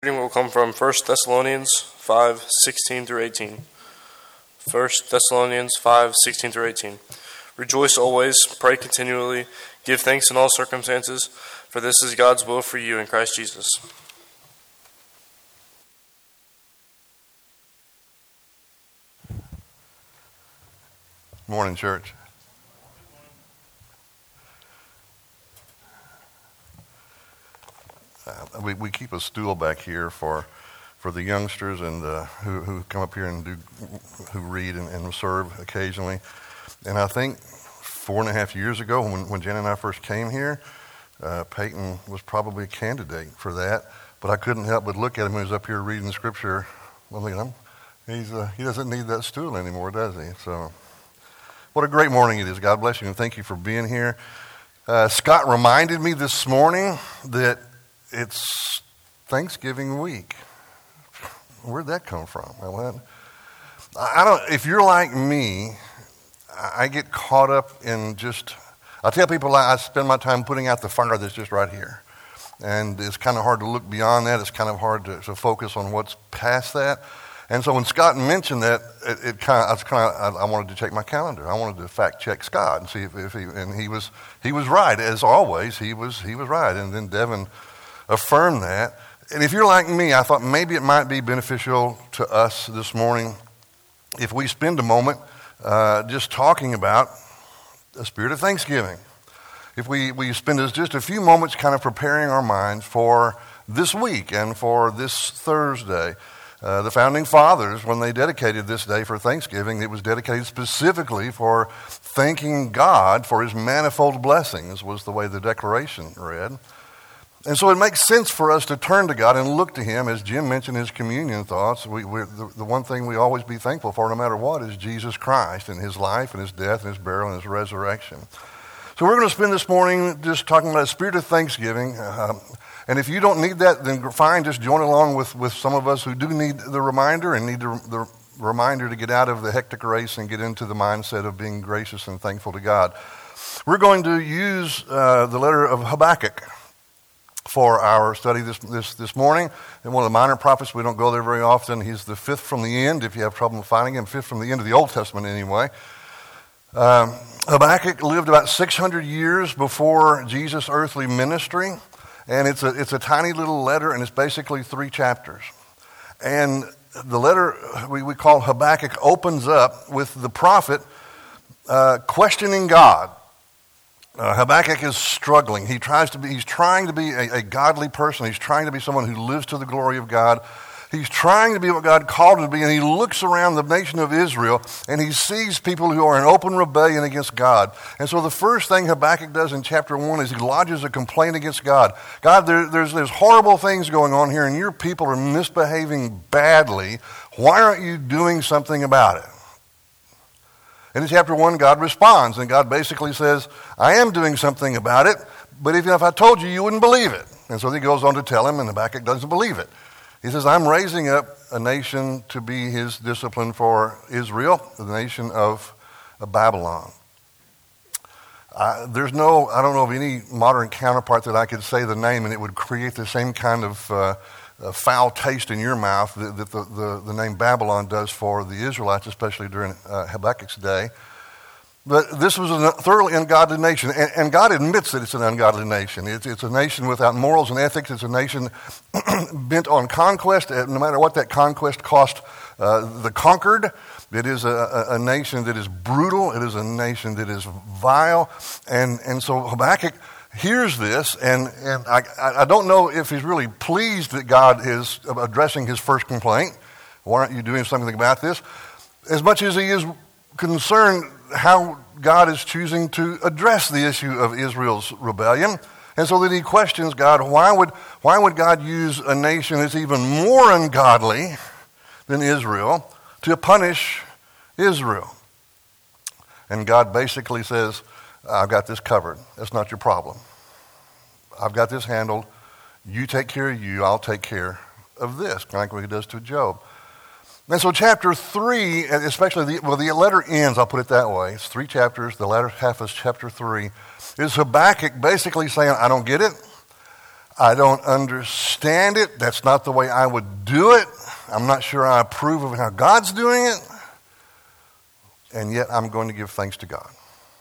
Reading will come from 1 Thessalonians 5:16 through 18. 1 Thessalonians 5:16 through 18. Rejoice always, pray continually, give thanks in all circumstances, for this is God's will for you in Christ Jesus. Morning, church. We keep a stool back here for the youngsters and who come up here and who read and serve occasionally. And I think 4.5 years ago when Jen and I first came here, Peyton was probably a candidate for that. But I couldn't help but look at him when he was up here reading the scripture. Well, he doesn't need that stool anymore, does he? So, what a great morning it is. God bless you and thank you for being here. Scott reminded me this morning that it's Thanksgiving week. Where'd that come from? If you're like me, I get caught up in I tell people I spend my time putting out the fire that's just right here. And it's kind of hard to look beyond that. It's kind of hard to focus on what's past that. And so when Scott mentioned that, I wanted to check my calendar. I wanted to fact check Scott and see if he was right. As always, he was right. And then Devin affirmed that. And if you're like me, I thought maybe it might be beneficial to us this morning if we spend a moment just talking about the spirit of Thanksgiving. If we spend just a few moments kind of preparing our minds for this week and for this Thursday. The founding fathers, when they dedicated this day for Thanksgiving, it was dedicated specifically for thanking God for his manifold blessings, was the way the declaration read. And so it makes sense for us to turn to God and look to him. As Jim mentioned his communion thoughts, the one thing we always be thankful for no matter what is Jesus Christ and his life and his death and his burial and his resurrection. So we're going to spend this morning just talking about the spirit of Thanksgiving. And if you don't need that, then fine, just join along with some of us who do need the reminder and need the reminder to get out of the hectic race and get into the mindset of being gracious and thankful to God. We're going to use the letter of Habakkuk for our study this morning. And one of the minor prophets, we don't go there very often. He's the fifth from the end, if you have trouble finding him, fifth from the end of the Old Testament anyway. Habakkuk lived about 600 years before Jesus' earthly ministry. And it's a tiny little letter, and it's basically 3 chapters. And the letter we call Habakkuk opens up with the prophet questioning God. Habakkuk is struggling. He's trying to be a godly person. He's trying to be someone who lives to the glory of God. He's trying to be what God called him to be, and he looks around the nation of Israel, and he sees people who are in open rebellion against God. And so the first thing Habakkuk does in chapter 1 is he lodges a complaint against God. God, there's horrible things going on here, and your people are misbehaving badly. Why aren't you doing something about it? And in chapter 1, God responds, and God basically says, I am doing something about it, but if I told you, you wouldn't believe it. And so he goes on to tell him, and Habakkuk doesn't believe it. He says, I'm raising up a nation to be his discipline for Israel, the nation of Babylon. I don't know of any modern counterpart that I could say the name and it would create the same kind of foul taste in your mouth that the name Babylon does for the Israelites, especially during Habakkuk's day. But this was a thoroughly ungodly nation, and God admits that it's an ungodly nation. It's a nation without morals and ethics. It's a nation bent on conquest, no matter what that conquest cost the conquered. It is a nation that is brutal. It is a nation that is vile. And so Habakkuk hears this, and I don't know if he's really pleased that God is addressing his first complaint. Why aren't you doing something about this? As much as he is concerned how God is choosing to address the issue of Israel's rebellion. And so that he questions God, why would God use a nation that's even more ungodly than Israel to punish Israel? And God basically says, I've got this covered. That's not your problem. I've got this handled. You take care of you, I'll take care of this, kind of like he does to Job. And so chapter 3, especially the letter ends, I'll put it that way. It's 3 chapters. The latter half is chapter 3. Is Habakkuk basically saying, I don't get it. I don't understand it. That's not the way I would do it. I'm not sure I approve of how God's doing it. And yet I'm going to give thanks to God.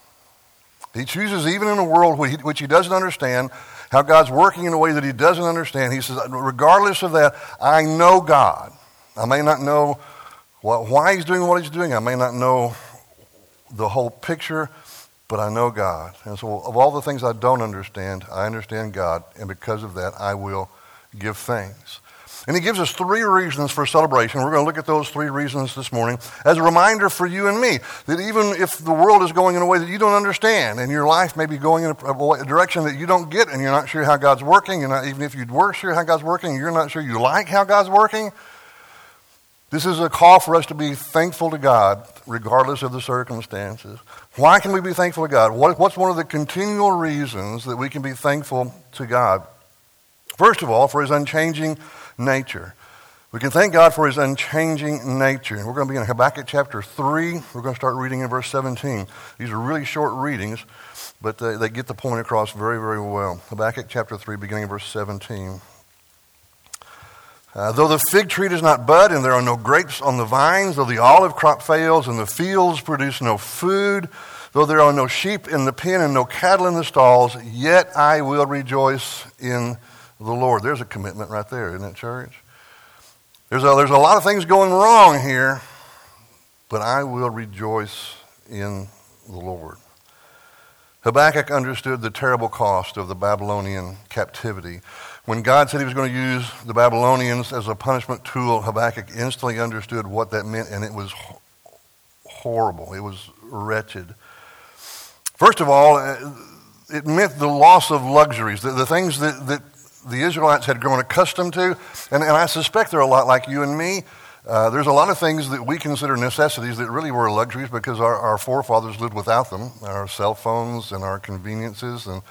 He chooses, even in a world which he doesn't understand, how God's working in a way that he doesn't understand. He says, regardless of that, I know God. I may not know why he's doing what he's doing. I may not know the whole picture, but I know God. And so of all the things I don't understand, I understand God. And because of that, I will give thanks. And he gives us 3 reasons for celebration. We're going to look at those 3 reasons this morning as a reminder for you and me that even if the world is going in a way that you don't understand and your life may be going in a direction that you don't get and you're not sure how God's working, even if you were sure how God's working, you're not sure you like how God's working, this is a call for us to be thankful to God regardless of the circumstances. Why can we be thankful to God? What's one of the continual reasons that we can be thankful to God? First of all, for his unchanging nature. We can thank God for his unchanging nature. And we're going to be in Habakkuk chapter 3. We're going to start reading in verse 17. These are really short readings, but they get the point across very, very well. Habakkuk chapter 3, beginning in verse 17. Though the fig tree does not bud and there are no grapes on the vines, though the olive crop fails and the fields produce no food, though there are no sheep in the pen and no cattle in the stalls, yet I will rejoice in the Lord. There's a commitment right there, isn't it, church? There's a lot of things going wrong here, but I will rejoice in the Lord. Habakkuk understood the terrible cost of the Babylonian captivity. When God said he was going to use the Babylonians as a punishment tool, Habakkuk instantly understood what that meant, and it was horrible. It was wretched. First of all, it meant the loss of luxuries, the things that the Israelites had grown accustomed to, and I suspect they're a lot like you and me. There's a lot of things that we consider necessities that really were luxuries because our forefathers lived without them, our cell phones and our conveniences, and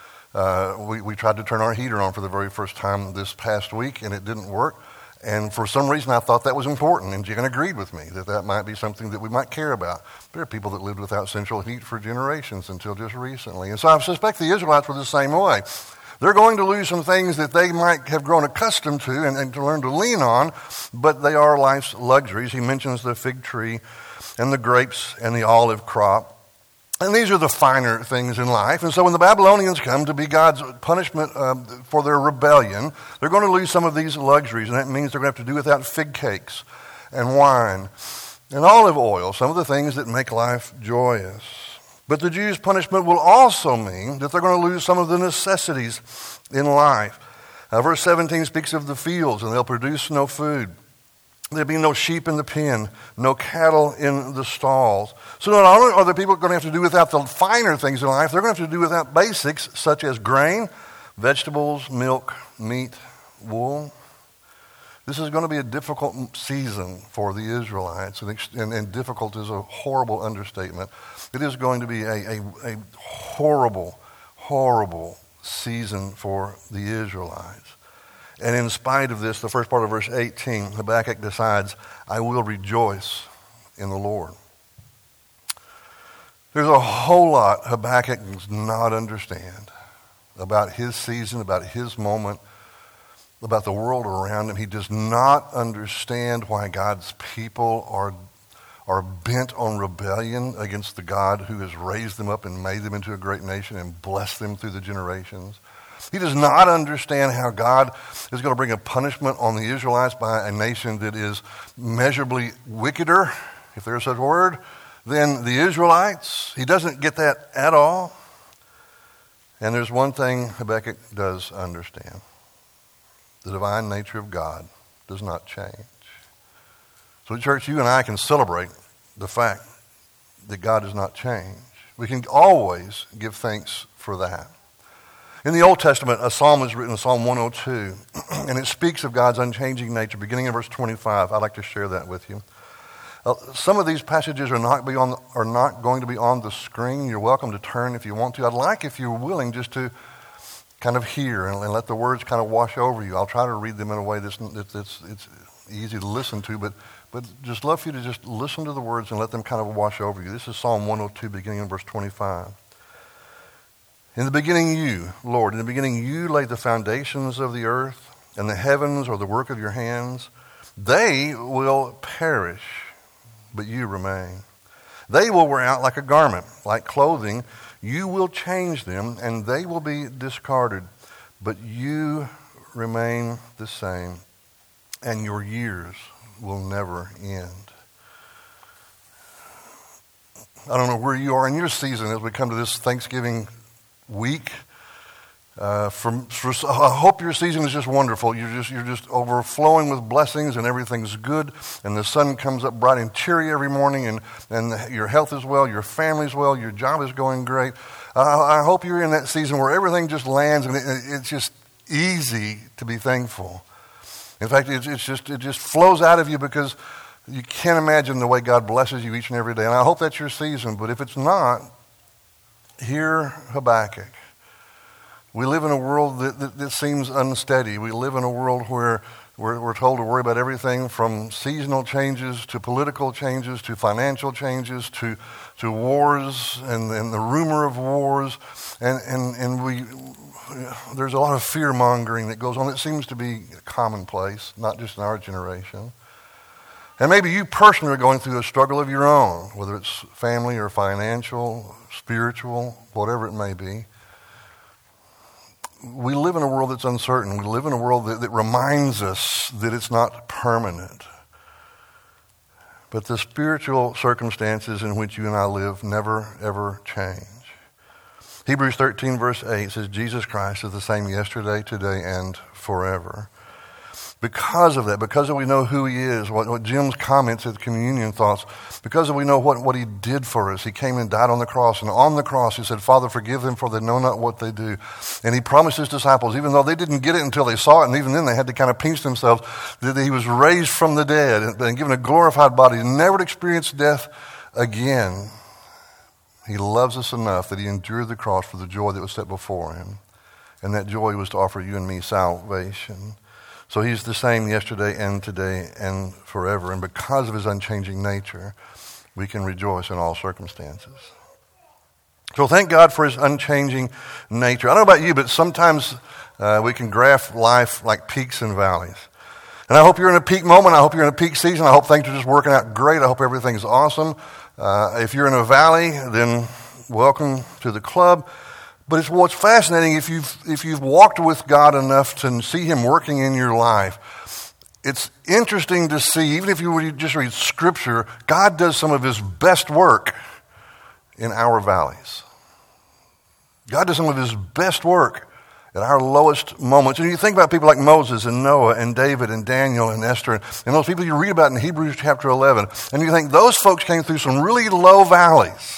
we tried to turn our heater on for the very first time this past week, and it didn't work. And for some reason, I thought that was important, and Jan agreed with me that might be something that we might care about. There are people that lived without central heat for generations until just recently. And so I suspect the Israelites were the same way. They're going to lose some things that they might have grown accustomed to and to learn to lean on, but they are life's luxuries. He mentions the fig tree and the grapes and the olive crop. And these are the finer things in life. And so when the Babylonians come to be God's punishment for their rebellion, they're going to lose some of these luxuries. And that means they're going to have to do without fig cakes and wine and olive oil, some of the things that make life joyous. But the Jews' punishment will also mean that they're going to lose some of the necessities in life. Verse 17 speaks of the fields, and they'll produce no food. There'll be no sheep in the pen, no cattle in the stalls. So not only are the people going to have to do without the finer things in life, they're going to have to do without basics such as grain, vegetables, milk, meat, wool. This is going to be a difficult season for the Israelites, and difficult is a horrible understatement. It is going to be a horrible, horrible season for the Israelites. And in spite of this, the first part of verse 18, Habakkuk decides, I will rejoice in the Lord. There's a whole lot Habakkuk does not understand about his season, about his moment, about the world around him. He does not understand why God's people are bent on rebellion against the God who has raised them up and made them into a great nation and blessed them through the generations. He does not understand how God is going to bring a punishment on the Israelites by a nation that is measurably wickeder, if there's such a word, than the Israelites. He doesn't get that at all. And there's one thing Habakkuk does understand. The divine nature of God does not change. So, church, you and I can celebrate the fact that God does not change. We can always give thanks for that. In the Old Testament, a psalm is written, Psalm 102, and it speaks of God's unchanging nature, beginning in verse 25. I'd like to share that with you. Some of these passages are not going to be on the screen. You're welcome to turn if you want to. I'd like, if you're willing, just to kind of hear and let the words kind of wash over you. I'll try to read them in a way that's it's easy to listen to, but just love for you to just listen to the words and let them kind of wash over you. This is Psalm 102, beginning in verse 25. In the beginning you, Lord, in the beginning you laid the foundations of the earth, and the heavens are the work of your hands. They will perish, but you remain. They will wear out like a garment, like clothing. You will change them, and they will be discarded, but you remain the same, and your years will never end. I don't know where you are in your season as we come to this Thanksgiving week. I hope your season is just wonderful. You're just overflowing with blessings, and everything's good, and the sun comes up bright and cheery every morning, and your health is well, your family's well, your job is going great. I hope you're in that season where everything just lands, and it's just easy to be thankful. In fact, it just flows out of you because you can't imagine the way God blesses you each and every day. And I hope that's your season. But if it's not, hear Habakkuk. We live in a world that seems unsteady. We live in a world where we're told to worry about everything from seasonal changes to political changes to financial changes to wars and the rumor of wars. And there's a lot of fear-mongering that goes on. It seems to be commonplace, not just in our generation. And maybe you personally are going through a struggle of your own, whether it's family or financial, spiritual, whatever it may be. We live in a world that's uncertain. We live in a world that reminds us that it's not permanent. But the spiritual circumstances in which you and I live never, ever change. Hebrews 13, verse 8 says, Jesus Christ is the same yesterday, today, and forever. Because of that, because we know who he is, what Jim's comments at the communion thoughts, because we know what he did for us. He came and died on the cross, and on the cross he said, Father, forgive them, for they know not what they do. And he promised his disciples, even though they didn't get it until they saw it, and even then they had to kind of pinch themselves, that he was raised from the dead and given a glorified body, never to experience death again. He loves us enough that he endured the cross for the joy that was set before him. And that joy was to offer you and me salvation. So he's the same yesterday and today and forever. And because of his unchanging nature, we can rejoice in all circumstances. So thank God for his unchanging nature. I don't know about you, but sometimes we can graph life like peaks and valleys. And I hope you're in a peak moment. I hope you're in a peak season. I hope things are just working out great. I hope everything's awesome. If you're in a valley, then welcome to the club. But what's fascinating, if you've walked with God enough to see him working in your life, it's interesting to see, even if you would just read Scripture, God does some of his best work in our valleys. God does some of his best work at our lowest moments. And you think about people like Moses and Noah and David and Daniel and Esther and those people you read about in Hebrews chapter 11, and you think those folks came through some really low valleys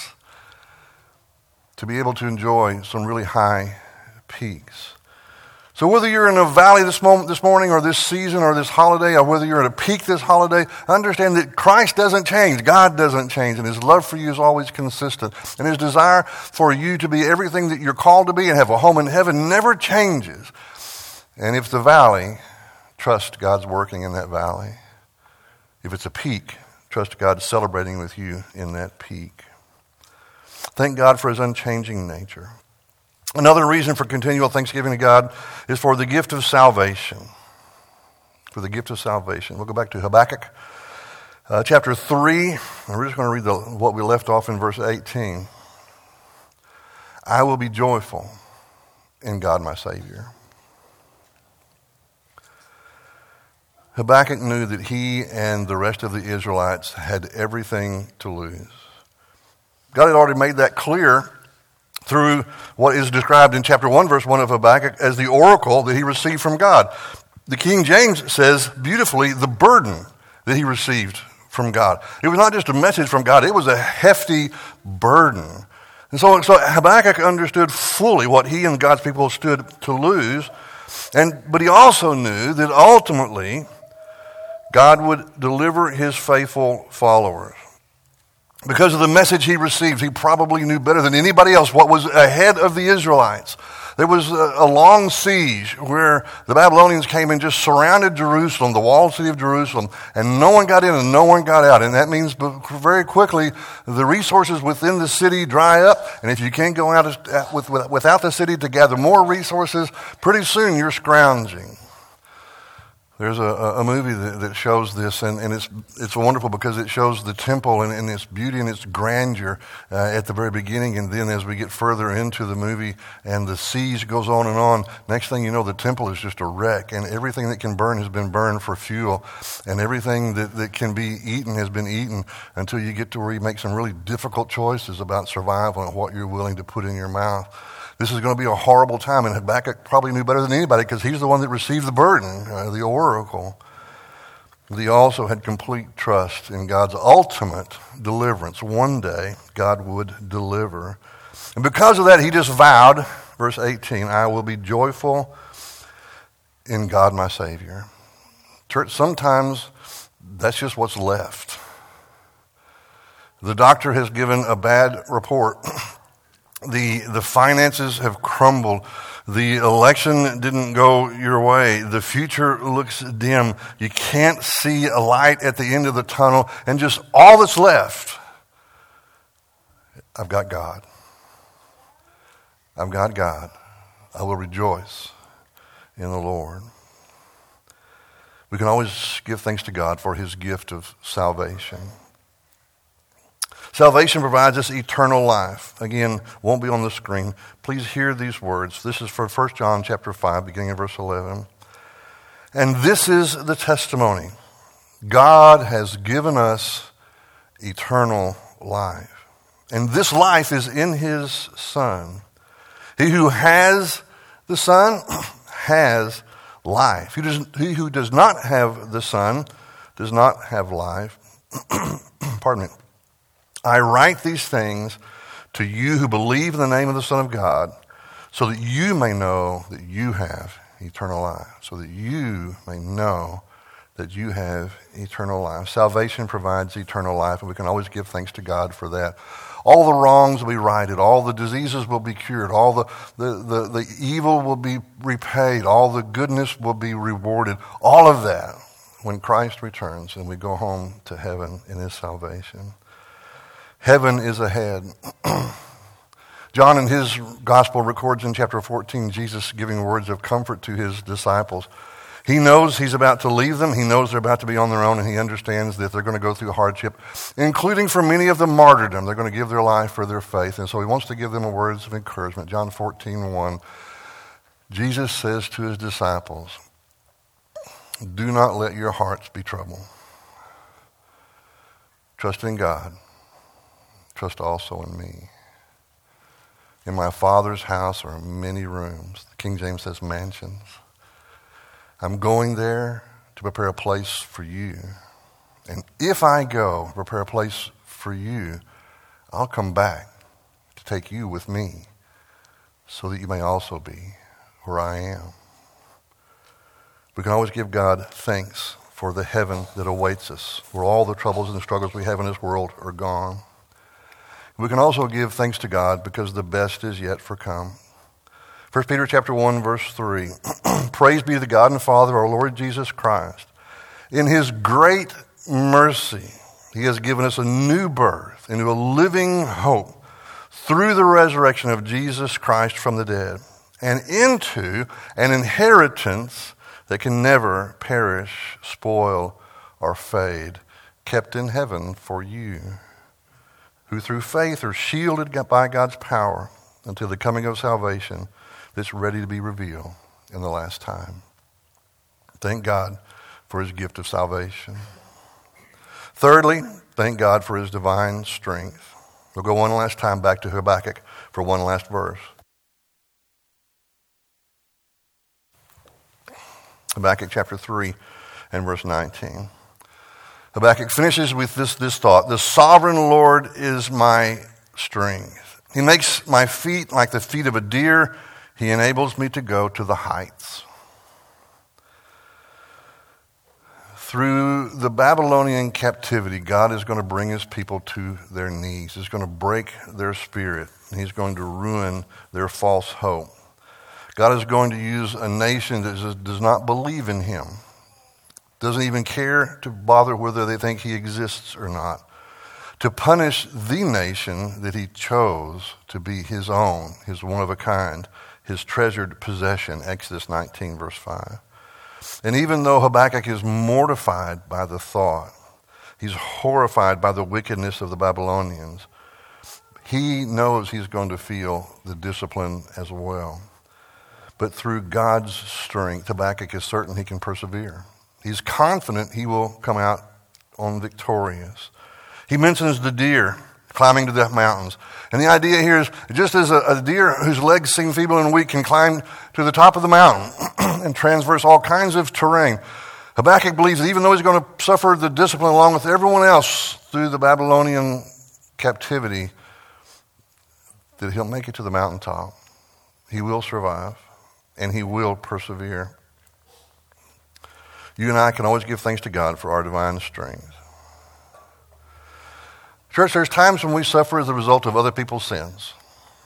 to be able to enjoy some really high peaks. So whether you're in a valley this morning or this season or this holiday, or whether you're at a peak this holiday, understand that Christ doesn't change. God doesn't change, and his love for you is always consistent. And his desire for you to be everything that you're called to be and have a home in heaven never changes. And if the valley, trust God's working in that valley. If it's a peak, trust God celebrating with you in that peak. Thank God for his unchanging nature. Another reason for continual thanksgiving to God is for the gift of salvation. For the gift of salvation. We'll go back to Habakkuk chapter 3. And we're just going to read what we left off in verse 18. I will be joyful in God my Savior. Habakkuk knew that he and the rest of the Israelites had everything to lose. God had already made that clear through what is described in chapter 1, verse 1 of Habakkuk as the oracle that he received from God. The King James says beautifully the burden that he received from God. It was not just a message from God, it was a hefty burden. And so Habakkuk understood fully what he and God's people stood to lose, but he also knew that ultimately God would deliver his faithful followers. Because of the message he received, he probably knew better than anybody else what was ahead of the Israelites. There was a long siege where the Babylonians came and just surrounded Jerusalem, the walled city of Jerusalem, and no one got in and no one got out. And that means very quickly the resources within the city dry up. And if you can't go out without the city to gather more resources, pretty soon you're scrounging. There's a movie that shows this, and it's wonderful because it shows the temple and its beauty and its grandeur at the very beginning, and then as we get further into the movie and the siege goes on, next thing you know, the temple is just a wreck, and everything that can burn has been burned for fuel, and everything that can be eaten has been eaten until you get to where you make some really difficult choices about survival and what you're willing to put in your mouth. This is going to be a horrible time, and Habakkuk probably knew better than anybody because he's the one that received the burden, the oracle. But he also had complete trust in God's ultimate deliverance. One day, God would deliver. And because of that, he just vowed, verse 18, I will be joyful in God my Savior. Church, sometimes that's just what's left. The doctor has given a bad report. The finances have crumbled. The election didn't go your way. The future looks dim. You can't see a light at the end of the tunnel. And just all that's left, I've got God. I've got God. I will rejoice in the Lord. We can always give thanks to God for his gift of salvation. Salvation provides us eternal life. Again, won't be on the screen. Please hear these words. This is for 1 John chapter 5, beginning in verse 11. And this is the testimony. God has given us eternal life. And this life is in his Son. He who has the Son has life. He who does not have the Son does not have life. Pardon me. I write these things to you who believe in the name of the Son of God, so that you may know that you have eternal life. So that you may know that you have eternal life. Salvation provides eternal life, and we can always give thanks to God for that. All the wrongs will be righted. All the diseases will be cured. All the evil will be repaid. All the goodness will be rewarded. All of that when Christ returns and we go home to heaven in his salvation. Heaven is ahead. John in his gospel records in chapter 14, Jesus giving words of comfort to his disciples. He knows he's about to leave them. He knows they're about to be on their own, and he understands that they're going to go through hardship, including for many of them martyrdom. They're going to give their life for their faith, and so he wants to give them words of encouragement. John 14:1, Jesus says to his disciples, do not let your hearts be troubled. Trust in God. Trust also in me. In my Father's house are many rooms. The King James says mansions. I'm going there to prepare a place for you. And if I go prepare a place for you, I'll come back to take you with me so that you may also be where I am. We can always give God thanks for the heaven that awaits us, where all the troubles and struggles we have in this world are gone. We can also give thanks to God because the best is yet for come. 1 Peter chapter 1, verse 3. Praise be to God and Father of our Lord Jesus Christ. In his great mercy, he has given us a new birth into a living hope through the resurrection of Jesus Christ from the dead, and into an inheritance that can never perish, spoil, or fade, kept in heaven for you, who through faith are shielded by God's power until the coming of salvation that's ready to be revealed in the last time. Thank God for his gift of salvation. Thirdly, thank God for his divine strength. We'll go one last time back to Habakkuk for one last verse. Habakkuk chapter 3 and verse 19. Habakkuk finishes with this thought. The sovereign Lord is my strength. He makes my feet like the feet of a deer. He enables me to go to the heights. Through the Babylonian captivity, God is going to bring his people to their knees. He's going to break their spirit. He's going to ruin their false hope. God is going to use a nation that does not believe in him, doesn't even care to bother whether they think he exists or not, to punish the nation that he chose to be his own, his one-of-a-kind, his treasured possession, Exodus 19, verse 5. And even though Habakkuk is mortified by the thought, he's horrified by the wickedness of the Babylonians, he knows he's going to feel the discipline as well. But through God's strength, Habakkuk is certain he can persevere. He's confident he will come out on victorious. He mentions the deer climbing to the mountains. And the idea here is just as a deer whose legs seem feeble and weak can climb to the top of the mountain and transverse all kinds of terrain, Habakkuk believes that even though he's going to suffer the discipline along with everyone else through the Babylonian captivity, that he'll make it to the mountaintop. He will survive, and he will persevere. You and I can always give thanks to God for our divine strength. Church, there's times when we suffer as a result of other people's sins.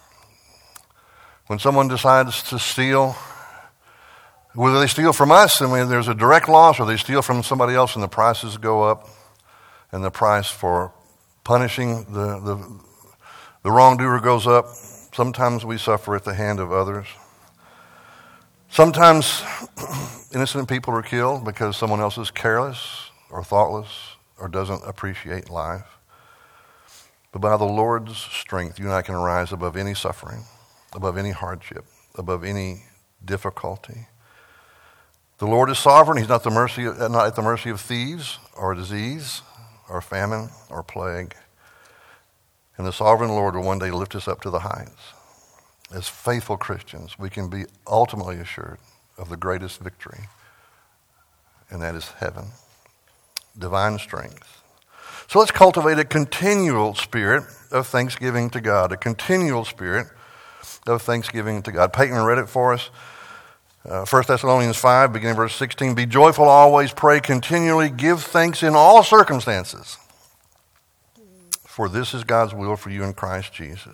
When someone decides to steal, whether they steal from us and there's a direct loss, or they steal from somebody else and the prices go up, and the price for punishing the wrongdoer goes up. Sometimes we suffer at the hand of others. Sometimes innocent people are killed because someone else is careless or thoughtless or doesn't appreciate life. But by the Lord's strength, you and I can rise above any suffering, above any hardship, above any difficulty. The Lord is sovereign. He's not at the mercy of thieves or disease or famine or plague. And the sovereign Lord will one day lift us up to the heights. As faithful Christians, we can be ultimately assured of the greatest victory, and that is heaven. Divine strength. So let's cultivate a continual spirit of thanksgiving to God, a continual spirit of thanksgiving to God. Peyton read it for us. 1 Thessalonians 5, beginning verse 16. Be joyful always, pray continually, give thanks in all circumstances. For this is God's will for you in Christ Jesus.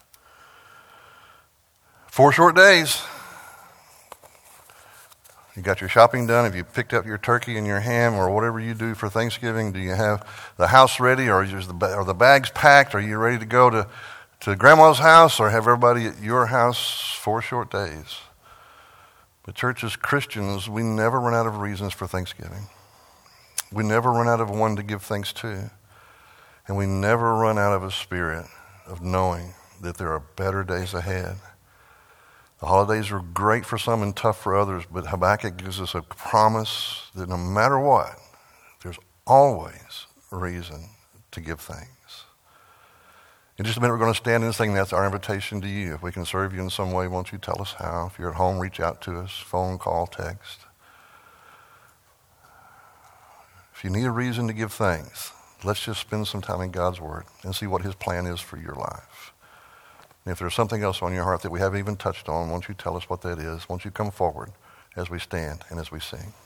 4 short days. You got your shopping done? Have you picked up your turkey and your ham or whatever you do for Thanksgiving? Do you have the house ready, or are the bags packed? Are you ready to go to Grandma's house, or have everybody at your house 4 short days? But church, as Christians, we never run out of reasons for Thanksgiving. We never run out of one to give thanks to. And we never run out of a spirit of knowing that there are better days ahead. The holidays are great for some and tough for others, but Habakkuk gives us a promise that no matter what, there's always a reason to give thanks. In just a minute, we're going to stand and sing. That's our invitation to you. If we can serve you in some way, won't you tell us how? If you're at home, reach out to us, phone, call, text. If you need a reason to give thanks, let's just spend some time in God's Word and see what His plan is for your life. And if there's something else on your heart that we haven't even touched on, won't you tell us what that is? Won't you come forward as we stand and as we sing?